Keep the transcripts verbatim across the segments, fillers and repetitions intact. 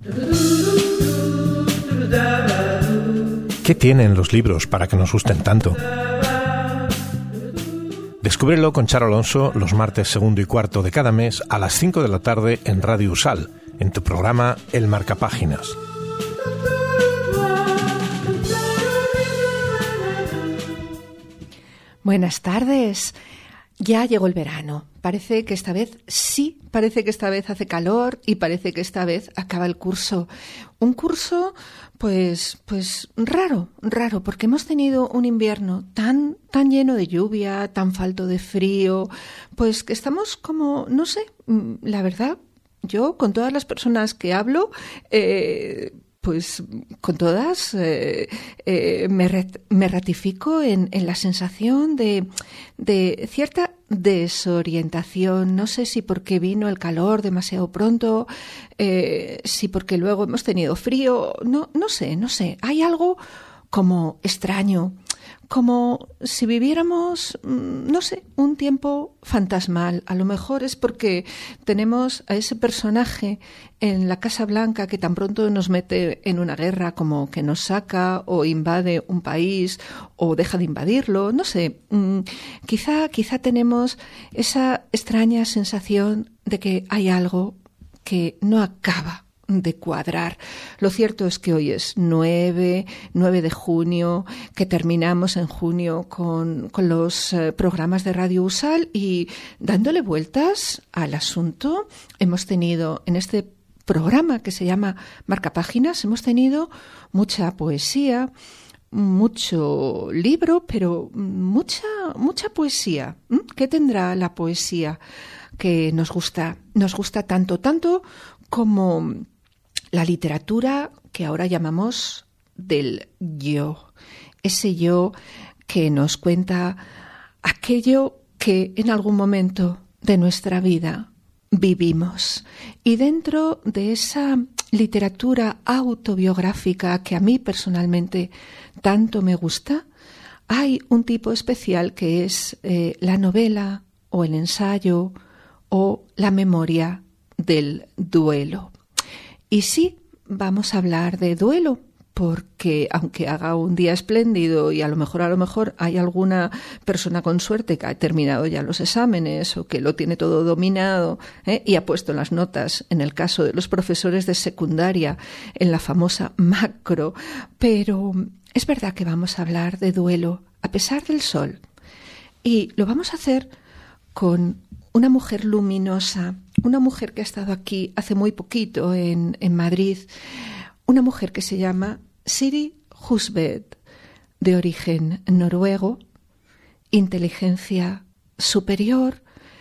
¿Qué tienen los libros para que nos gusten tanto? Descúbrelo con Charo Alonso los martes segundo y cuarto de cada mes a las cinco de la tarde en Radio Usal, en tu programa El Marcapáginas. Buenas tardes. Ya llegó el verano. Parece que esta vez sí, parece que esta vez hace calor y parece que esta vez acaba el curso. Un curso, pues, pues raro, raro, porque hemos tenido un invierno tan, tan lleno de lluvia, tan falto de frío, pues que estamos como, no sé, la verdad, yo con todas las personas que hablo, eh, pues con todas eh, eh, me, ret- me ratifico en, en la sensación de, de cierta desorientación. No sé si porque vino el calor demasiado pronto, eh, si porque luego hemos tenido frío, no, no sé, no sé. Hay algo como extraño, como si viviéramos, no sé, un tiempo fantasmal. A lo mejor es porque tenemos a ese personaje en la Casa Blanca que tan pronto nos mete en una guerra como que nos saca o invade un país o deja de invadirlo. No sé, quizá, quizá tenemos esa extraña sensación de que hay algo que no acaba de cuadrar. Lo cierto es que hoy es nueve, nueve de junio, que terminamos en junio con, con los eh, programas de Radio Usal, y dándole vueltas al asunto, hemos tenido en este programa que se llama Marcapáginas, hemos tenido mucha poesía, mucho libro, pero mucha, mucha poesía. ¿Qué tendrá la poesía que nos gusta? Nos gusta tanto, tanto como la literatura que ahora llamamos del yo, ese yo que nos cuenta aquello que en algún momento de nuestra vida vivimos. Y dentro de esa literatura autobiográfica que a mí personalmente tanto me gusta, hay un tipo especial que es eh, la novela o el ensayo o la memoria del duelo. Y sí, vamos a hablar de duelo, porque aunque haga un día espléndido y a lo mejor a lo mejor hay alguna persona con suerte que ha terminado ya los exámenes o que lo tiene todo dominado, ¿eh? y ha puesto las notas, en el caso de los profesores de secundaria, en la famosa macro, pero es verdad que vamos a hablar de duelo a pesar del sol. Y lo vamos a hacer con una mujer luminosa, una mujer que ha estado aquí hace muy poquito en, en Madrid, una mujer que se llama Siri Husted, de origen noruego, inteligencia superior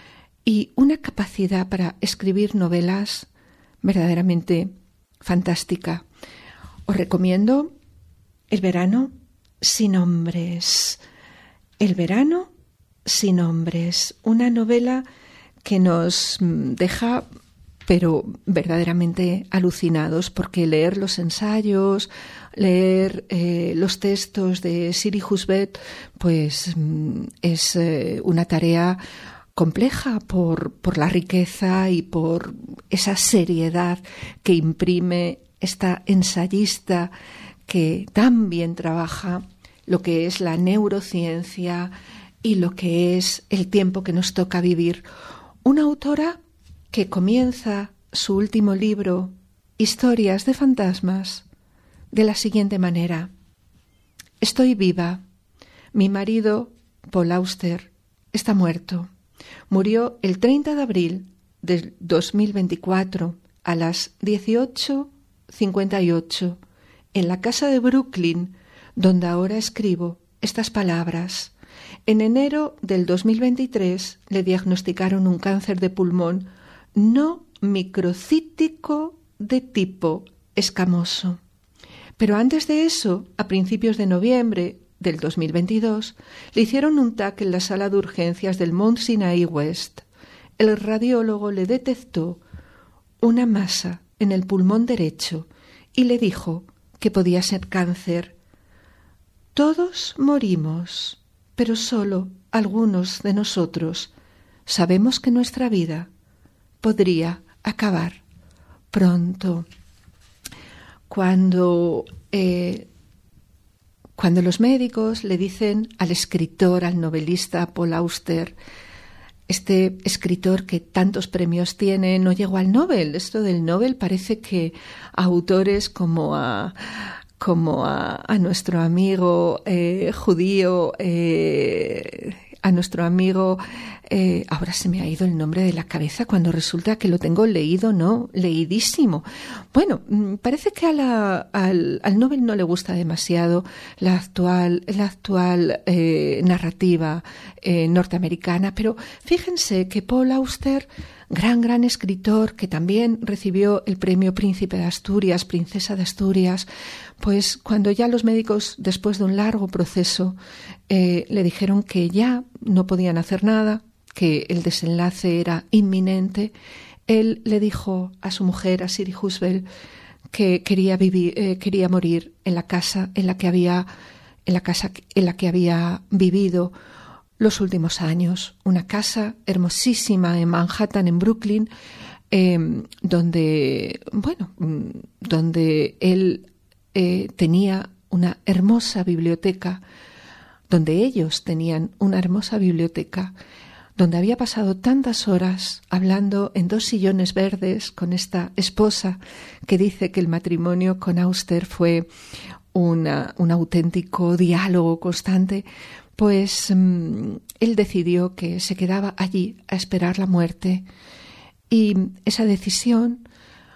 y una capacidad para escribir novelas verdaderamente fantástica. Os recomiendo El verano sin hombres. El verano sin hombres, una novela que nos deja pero verdaderamente alucinados, porque leer los ensayos, leer eh, los textos de Siri Husted, pues es eh, una tarea compleja por, por la riqueza y por esa seriedad que imprime esta ensayista que tan bien trabaja lo que es la neurociencia y lo que es el tiempo que nos toca vivir. Una autora que comienza su último libro, Historias de fantasmas, de la siguiente manera: estoy viva. Mi marido, Paul Auster, está muerto. Murió el treinta de abril del dos mil veinticuatro a las dieciocho cincuenta y ocho en la casa de Brooklyn, donde ahora escribo estas palabras. En enero del dos mil veintitrés le diagnosticaron un cáncer de pulmón no microcítico de tipo escamoso. Pero antes de eso, a principios de noviembre del dos mil veintidós, le hicieron un T A C en la sala de urgencias del Mount Sinai West. El radiólogo le detectó una masa en el pulmón derecho y le dijo que podía ser cáncer. Todos morimos, pero solo algunos de nosotros sabemos que nuestra vida podría acabar pronto. cuando, eh, cuando los médicos le dicen al escritor, al novelista Paul Auster, este escritor que tantos premios tiene, no llegó al Nobel. Esto del Nobel parece que a autores como a... como a, a nuestro amigo eh, judío, eh, a nuestro amigo, eh, ahora se me ha ido el nombre de la cabeza cuando resulta que lo tengo leído, ¿no? Leidísimo. Bueno, parece que a la, al, al Nobel no le gusta demasiado la actual, la actual eh, narrativa eh, norteamericana, pero fíjense que Paul Auster, gran, gran escritor que también recibió el premio Príncipe de Asturias, Princesa de Asturias, pues cuando ya los médicos, después de un largo proceso, eh, le dijeron que ya no podían hacer nada, que el desenlace era inminente, él le dijo a su mujer, a Siri Husbel, que quería vivir, eh, quería morir en la casa en la que había, en la casa en la que había vivido los últimos años, una casa hermosísima en Manhattan, en Brooklyn, eh, donde, bueno, donde él eh, tenía una hermosa biblioteca, donde ellos tenían una hermosa biblioteca, donde había pasado tantas horas hablando en dos sillones verdes con esta esposa que dice que el matrimonio con Auster fue una, un auténtico diálogo constante. Pues um, él decidió que se quedaba allí a esperar la muerte, y esa decisión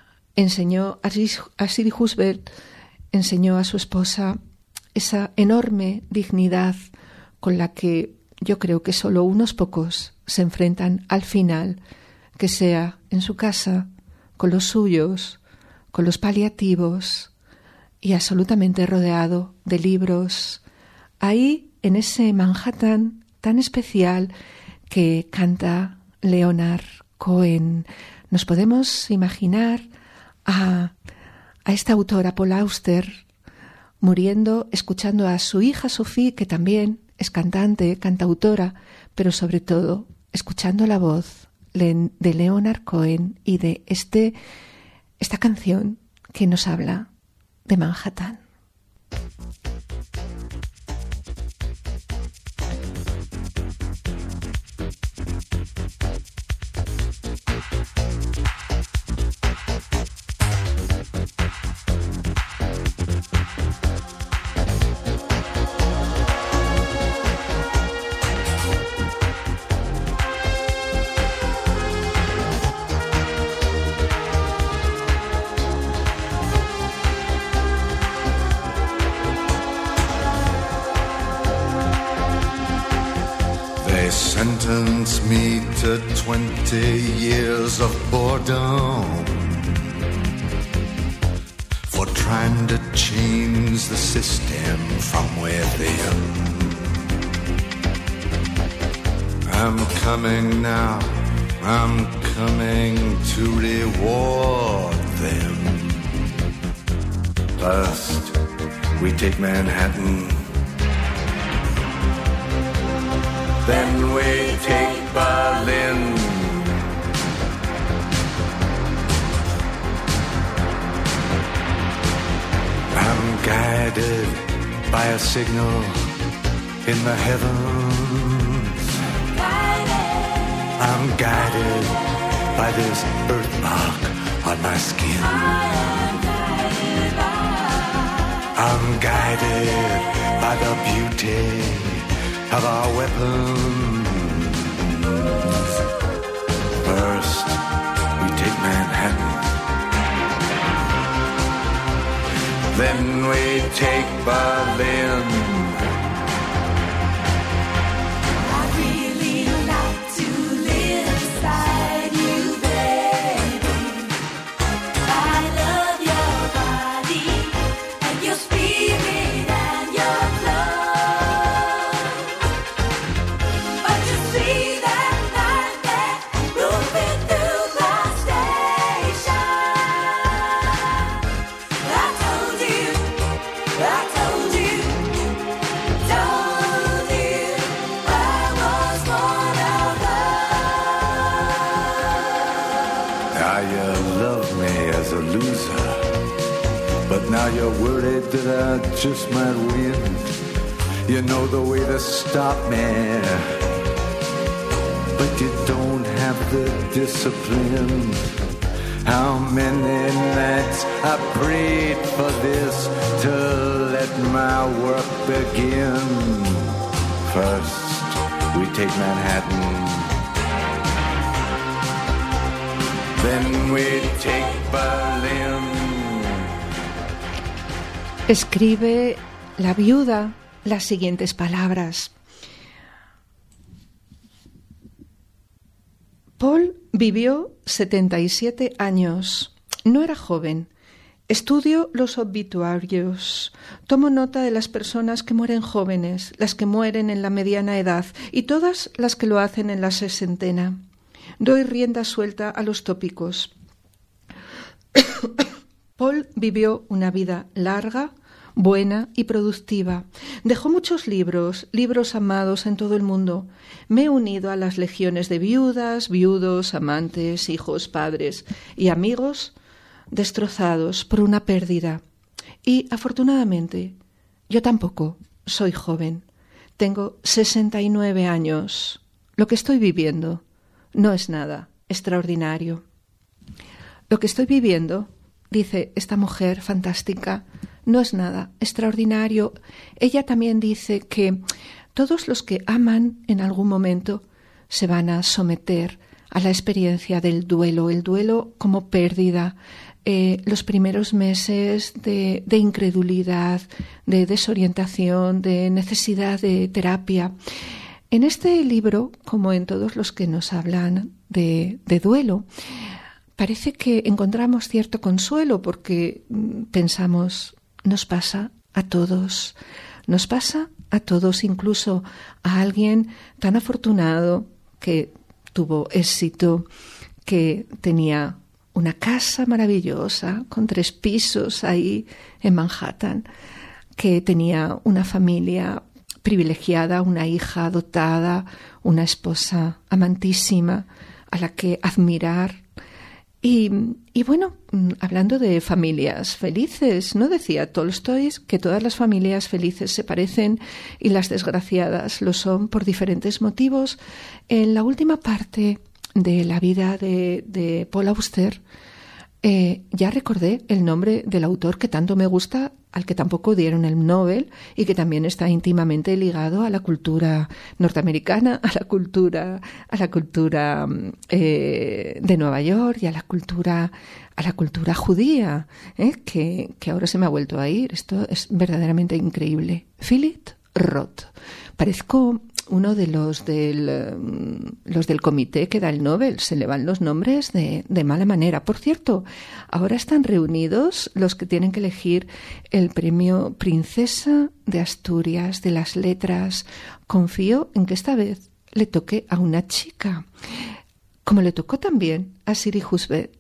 enseñó a Siri Husbel, enseñó a su esposa esa enorme dignidad con la que yo creo que solo unos pocos se enfrentan al final, que sea en su casa, con los suyos, con los paliativos y absolutamente rodeado de libros. Ahí, en ese Manhattan tan especial que canta Leonard Cohen, nos podemos imaginar a, a esta autora, Paul Auster, muriendo, escuchando a su hija Sophie, que también es cantante, cantautora, pero sobre todo escuchando la voz de Leonard Cohen y de este, esta canción que nos habla de Manhattan. Sentence me to twenty years of boredom for trying to change the system from within. I'm coming now, I'm coming to reward them. First, we take Manhattan. Then we take Berlin. I'm guided by a signal in the heavens. I'm guided by this birthmark on my skin. I'm guided by the beauty of our weapons. First, we take Manhattan. Then we take Berlin. But now you're worried that I just might win. You know the way to stop me, but you don't have the discipline. How many nights I prayed for this to let my work begin. First, we take Manhattan, then we take Berlin. Escribe la viuda las siguientes palabras. Paul vivió setenta y siete años. No era joven. Estudio los obituarios. Tomo nota de las personas que mueren jóvenes, las que mueren en la mediana edad y todas las que lo hacen en la sesentena. Doy rienda suelta a los tópicos. Paul vivió una vida larga, buena y productiva. Dejó muchos libros, libros amados en todo el mundo. Me he unido a las legiones de viudas, viudos, amantes, hijos, padres y amigos destrozados por una pérdida. Y, afortunadamente, yo tampoco soy joven. Tengo sesenta y nueve años. Lo que estoy viviendo no es nada extraordinario. Lo que estoy viviendo, dice esta mujer fantástica, no es nada extraordinario. Ella también dice que todos los que aman en algún momento se van a someter a la experiencia del duelo, el duelo como pérdida, eh, los primeros meses de, de incredulidad, de desorientación, de necesidad de terapia. En este libro, como en todos los que nos hablan de, de duelo, parece que encontramos cierto consuelo porque pensamos, nos pasa a todos, nos pasa a todos, incluso a alguien tan afortunado que tuvo éxito, que tenía una casa maravillosa con tres pisos ahí en Manhattan, que tenía una familia privilegiada, una hija dotada, una esposa amantísima a la que admirar. Y, y bueno, hablando de familias felices, ¿no? Decía Tolstoy que todas las familias felices se parecen y las desgraciadas lo son por diferentes motivos. En la última parte de la vida de, de Paul Auster, eh, ya recordé el nombre del autor que tanto me gusta, al que tampoco dieron el Nobel y que también está íntimamente ligado a la cultura norteamericana, a la cultura, a la cultura eh, de Nueva York y a la cultura, a la cultura judía, eh, que, que ahora se me ha vuelto a ir. Esto es verdaderamente increíble. Philip Roth. Parezco uno de los del, los del comité que da el Nobel. Se le van los nombres de, de mala manera. Por cierto, ahora están reunidos los que tienen que elegir el premio Princesa de Asturias de las Letras. Confío en que esta vez le toque a una chica, como le tocó también a Siri Husbeth.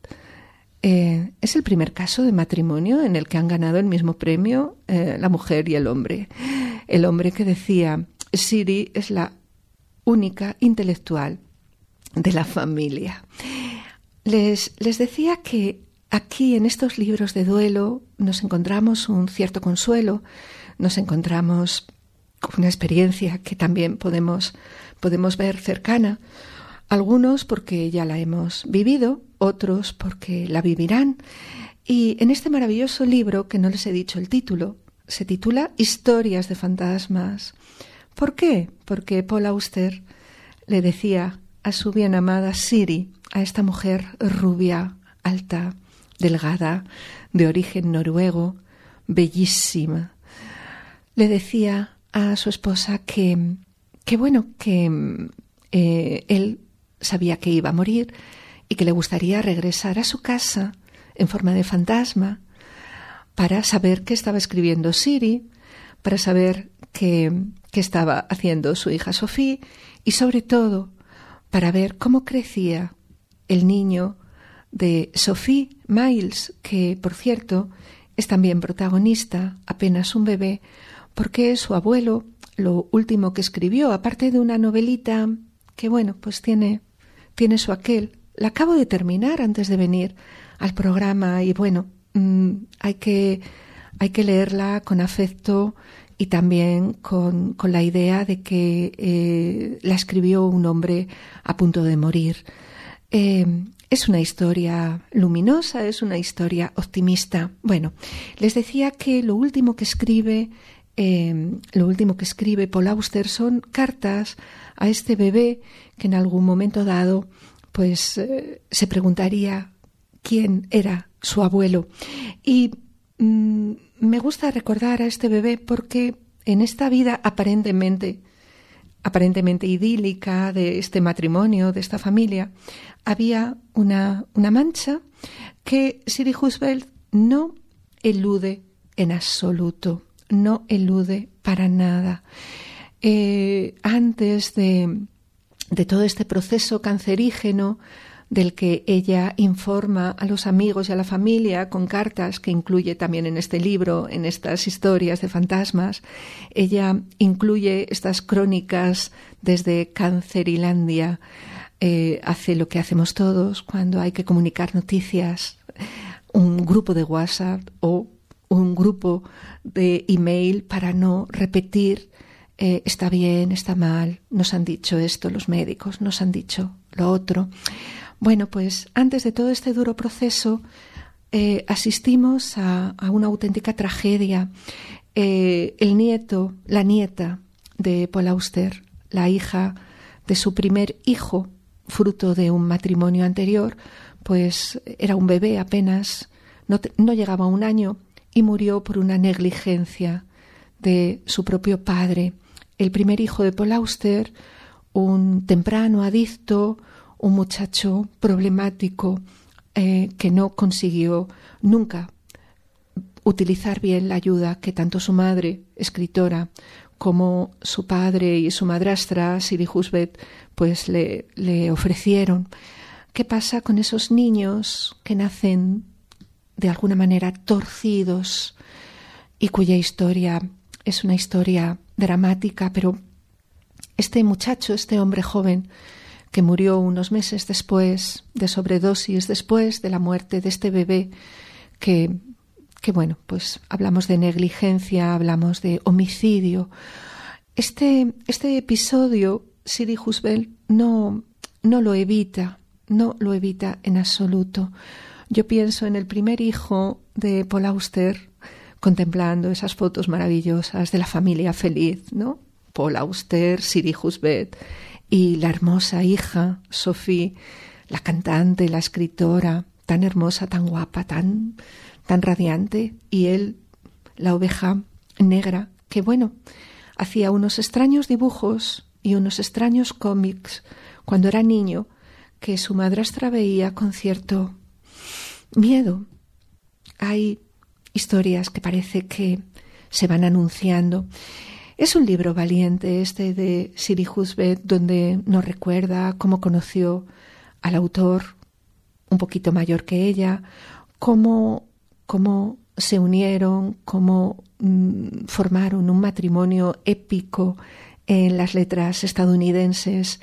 Eh, es el primer caso de matrimonio en el que han ganado el mismo premio eh, la mujer y el hombre. El hombre que decía: Siri es la única intelectual de la familia. Les, les decía que aquí en estos libros de duelo nos encontramos un cierto consuelo, nos encontramos una experiencia que también podemos, podemos ver cercana, algunos porque ya la hemos vivido, otros porque la vivirán. Y en este maravilloso libro, que no les he dicho el título, se titula Historias de fantasmas. ¿Por qué? Porque Paul Auster le decía a su bien amada Siri, a esta mujer rubia, alta, delgada, de origen noruego, bellísima, le decía a su esposa que, que bueno, que eh, él sabía que iba a morir y que le gustaría regresar a su casa en forma de fantasma para saber qué estaba escribiendo Siri, para saber qué, qué estaba haciendo su hija Sophie y sobre todo para ver cómo crecía el niño de Sophie Miles, que por cierto es también protagonista, apenas un bebé, porque su abuelo, lo último que escribió, aparte de una novelita que bueno, pues tiene, tiene su aquel, la acabo de terminar antes de venir al programa y bueno, mmm, hay que, hay que leerla con afecto y también con, con la idea de que eh, la escribió un hombre a punto de morir. Eh, es una historia luminosa, es una historia optimista. Bueno, les decía que lo último que escribe, eh, lo último que escribe Paul Auster son cartas a este bebé que en algún momento dado, pues eh, se preguntaría quién era su abuelo. Y mmm, me gusta recordar a este bebé porque en esta vida aparentemente aparentemente idílica de este matrimonio, de esta familia, había una, una mancha que Siri Husbeld no elude en absoluto, no elude para nada. Eh, antes de, de todo este proceso cancerígeno del que ella informa a los amigos y a la familia con cartas que incluye también en este libro, en estas historias de fantasmas. Ella incluye estas crónicas desde Cancerilandia. Eh, hace lo que hacemos todos cuando hay que comunicar noticias, un grupo de WhatsApp o un grupo de email para no repetir eh, está bien, está mal, nos han dicho esto los médicos, nos han dicho lo otro. Bueno, pues antes de todo este duro proceso eh, asistimos a, a una auténtica tragedia. Eh, el nieto, la nieta de Paul Auster, la hija de su primer hijo, fruto de un matrimonio anterior, pues era un bebé apenas, no, te, no llegaba a un año y murió por una negligencia de su propio padre. El primer hijo de Paul Auster, un temprano adicto, un muchacho problemático eh, que no consiguió nunca utilizar bien la ayuda que tanto su madre, escritora, como su padre y su madrastra, Siri Husbeld, pues le, le ofrecieron. ¿Qué pasa con esos niños que nacen de alguna manera torcidos y cuya historia es una historia dramática? Pero este muchacho, este hombre joven, que murió unos meses después de sobredosis, después de la muerte de este bebé, que, que bueno, pues hablamos de negligencia, hablamos de homicidio. Este, este episodio, Siri Husbeld no, no lo evita, no lo evita en absoluto. Yo pienso en el primer hijo de Paul Auster, contemplando esas fotos maravillosas de la familia feliz, ¿no? Paul Auster, Siri Husbeld, y la hermosa hija, Sophie, la cantante, la escritora, tan hermosa, tan guapa, tan, tan radiante, y él, la oveja negra, que bueno, hacía unos extraños dibujos y unos extraños cómics cuando era niño, que su madrastra veía con cierto miedo. Hay historias que parece que se van anunciando. Es un libro valiente este de Siri Husbeld, donde nos recuerda cómo conoció al autor un poquito mayor que ella, cómo, cómo se unieron, cómo mmm, formaron un matrimonio épico en las letras estadounidenses,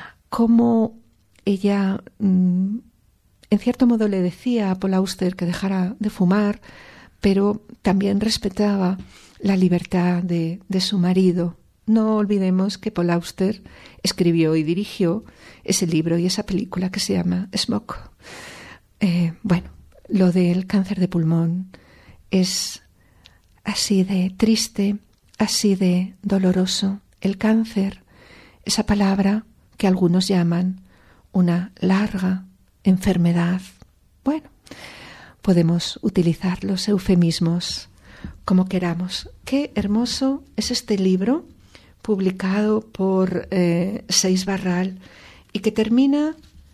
cómo ella mmm, en cierto modo le decía a Paul Auster que dejara de fumar, pero también respetaba la libertad de, de su marido. No olvidemos que Paul Auster escribió y dirigió ese libro y esa película que se llama Smoke. Eh, bueno, lo del cáncer de pulmón es así de triste, así de doloroso. El cáncer, esa palabra que algunos llaman una larga enfermedad. Bueno, podemos utilizar los eufemismos como queramos. Qué hermoso es este libro publicado por eh, Seix Barral y que termina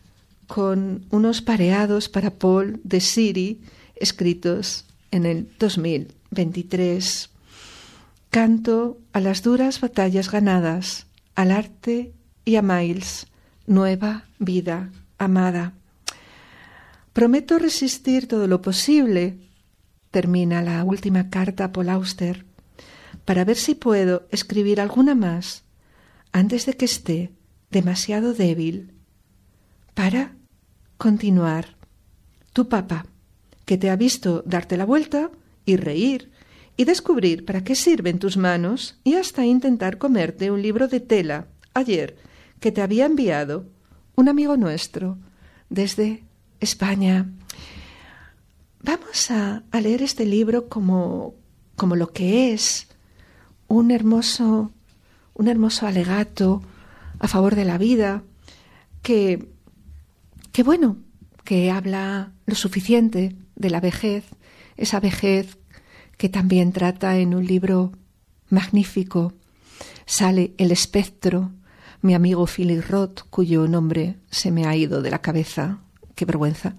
con unos pareados para Paul de Siri escritos en el dos mil veintitrés. Canto a las duras batallas ganadas, al arte y a Miles, nueva vida amada. Prometo resistir todo lo posible, termina la última carta a Paul Auster, para ver si puedo escribir alguna más antes de que esté demasiado débil para continuar. Tu papá, que te ha visto darte la vuelta y reír y descubrir para qué sirven tus manos y hasta intentar comerte un libro de tela ayer que te había enviado un amigo nuestro desde España. Vamos a, a leer este libro como, como lo que es, un hermoso, un hermoso alegato a favor de la vida, que, que bueno, que habla lo suficiente de la vejez, esa vejez que también trata en un libro magnífico. Sale El espectro, mi amigo Philip Roth, cuyo nombre se me ha ido de la cabeza. Qué vergüenza.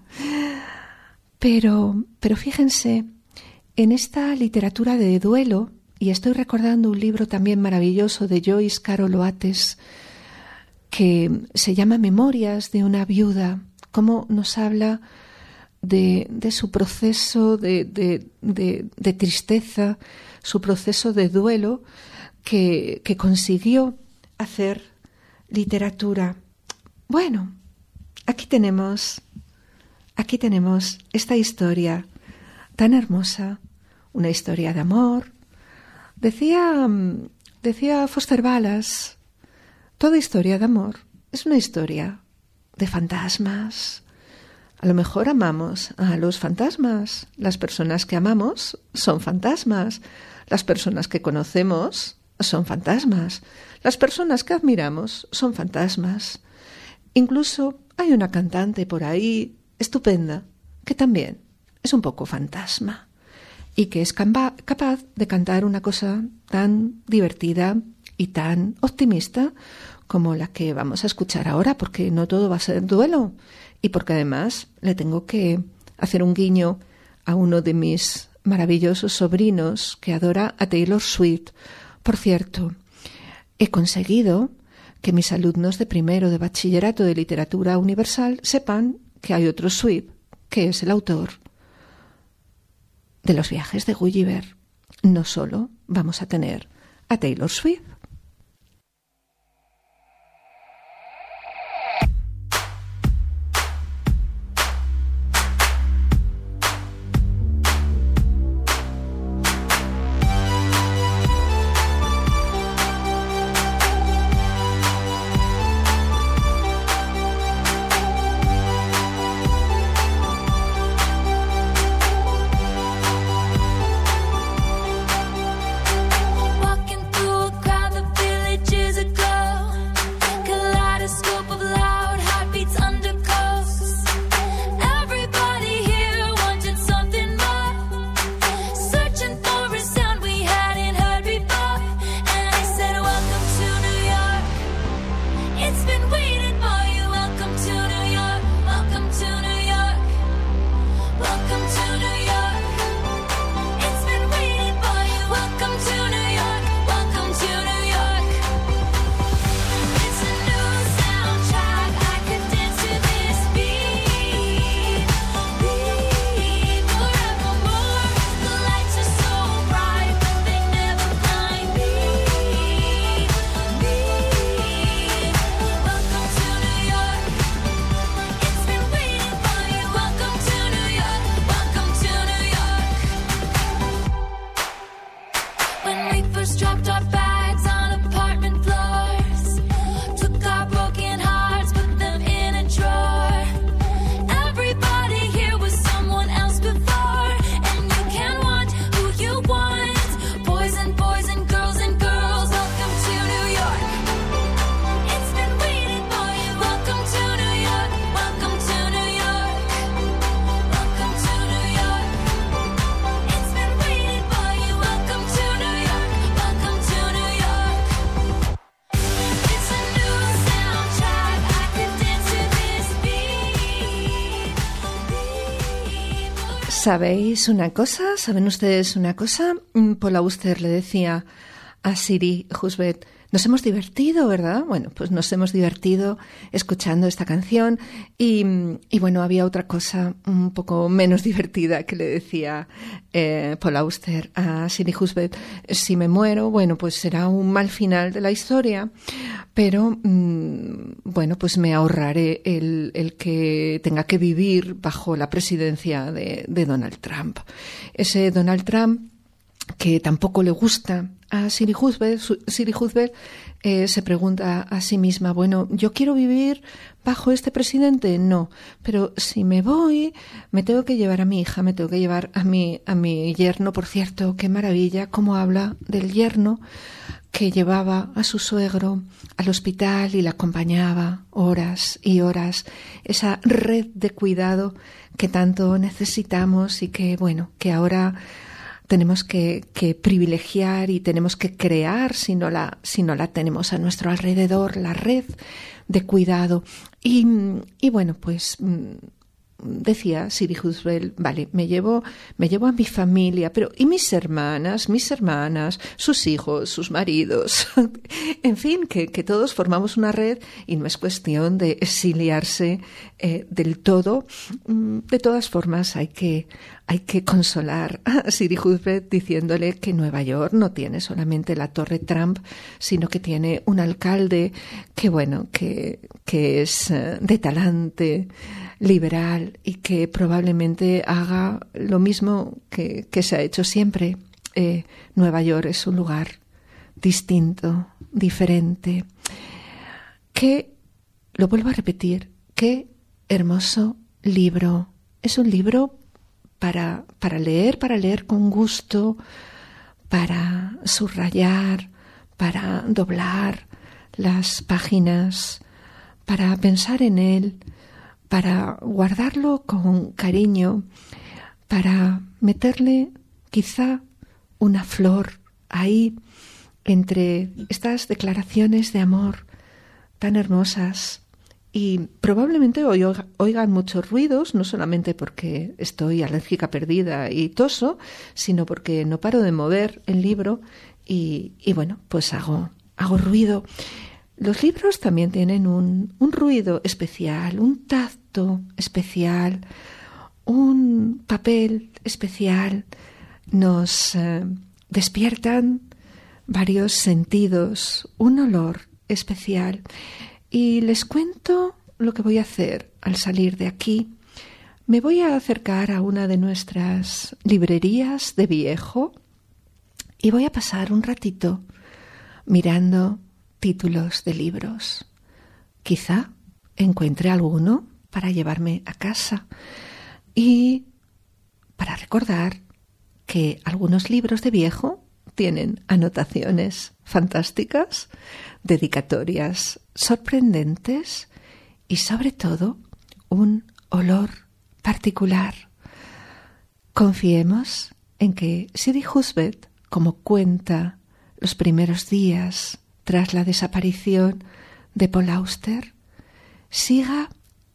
Pero, pero fíjense, en esta literatura de duelo, y estoy recordando un libro también maravilloso de Joyce Carol Oates, que se llama Memorias de una viuda, cómo nos habla de, de su proceso de, de, de, de tristeza, su proceso de duelo, que, que consiguió hacer literatura. Bueno, aquí tenemos, aquí tenemos esta historia tan hermosa, una historia de amor. Decía, decía Foster Wallace, toda historia de amor es una historia de fantasmas. A lo mejor amamos a los fantasmas. Las personas que amamos son fantasmas. Las personas que conocemos son fantasmas. Las personas que admiramos son fantasmas. Incluso hay una cantante por ahí estupenda que también es un poco fantasma y que es capaz de cantar una cosa tan divertida y tan optimista como la que vamos a escuchar ahora, porque no todo va a ser duelo y porque además le tengo que hacer un guiño a uno de mis maravillosos sobrinos que adora a Taylor Swift. Por cierto, he conseguido que mis alumnos de primero de bachillerato de literatura universal sepan que hay otro Swift, que es el autor de Los viajes de Gulliver. No solo vamos a tener a Taylor Swift. ¿Sabéis una cosa? ¿Saben ustedes una cosa? Paul Auster le decía a Siri Husbeth, Nos hemos divertido, ¿verdad? Bueno, pues nos hemos divertido escuchando esta canción y, y bueno, había otra cosa un poco menos divertida que le decía eh, Paul Auster a Siri Husbeth. Si me muero, bueno, pues será un mal final de la historia, pero mmm, bueno, pues me ahorraré el, el que tenga que vivir bajo la presidencia de, de Donald Trump. Ese Donald Trump que tampoco le gusta a Siri Husbeth. Siri Husbeth eh, se pregunta a sí misma, bueno, ¿yo quiero vivir bajo este presidente? No, pero si me voy, me tengo que llevar a mi hija, me tengo que llevar a mi, a mi yerno. Por cierto, qué maravilla cómo habla del yerno que llevaba a su suegro al hospital y le acompañaba horas y horas. Esa red de cuidado que tanto necesitamos y que, bueno, que ahora tenemos que, que privilegiar y tenemos que crear si no la, si no la tenemos a nuestro alrededor, la red de cuidado. Y, y bueno, pues decía Siri Husbeth, vale, me llevo, me llevo a mi familia, pero ¿y mis hermanas, mis hermanas, sus hijos, sus maridos? En fin, que, que todos formamos una red y no es cuestión de exiliarse eh, del todo. De todas formas, hay que, hay que consolar a Siri Husbeth diciéndole que Nueva York no tiene solamente la Torre Trump, sino que tiene un alcalde que, bueno, que, que es de talante, liberal y que probablemente haga lo mismo que, que se ha hecho siempre. Eh, Nueva York es un lugar distinto, diferente. Que, lo vuelvo a repetir, qué hermoso libro. Es un libro para, para leer, para leer con gusto, para subrayar, para doblar las páginas, para pensar en él, para guardarlo con cariño, para meterle quizá una flor ahí entre estas declaraciones de amor tan hermosas. Y probablemente oigan, oigan muchos ruidos, no solamente porque estoy alérgica perdida y toso, sino porque no paro de mover el libro y, y bueno, pues hago, hago ruido. Los libros también tienen un, un ruido especial, un tacto especial, un papel especial. Nos eh, despiertan varios sentidos, un olor especial. Y les cuento lo que voy a hacer al salir de aquí. Me voy a acercar a una de nuestras librerías de viejo y voy a pasar un ratito mirando títulos de libros. Quizá encuentre alguno para llevarme a casa y para recordar que algunos libros de viejo tienen anotaciones fantásticas, dedicatorias sorprendentes y sobre todo un olor particular. Confiemos en que Siri Husbeth, como cuenta los primeros días tras la desaparición de Paul Auster, siga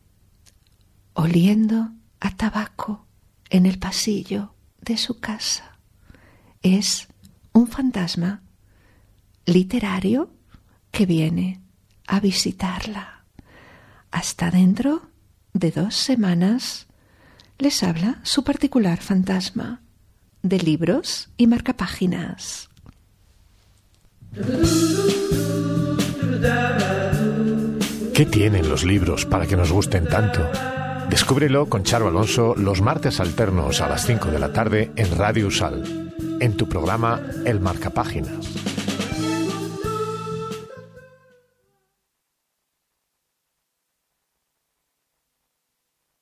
oliendo a tabaco en el pasillo de su casa. Es un fantasma literario que viene a visitarla. Hasta dentro de dos semanas les habla su particular fantasma de libros y marcapáginas. ¿Qué tienen los libros para que nos gusten tanto? Descúbrelo con Charo Alonso los martes alternos a las cinco de la tarde en Radio Usal, en tu programa El Marcapáginas.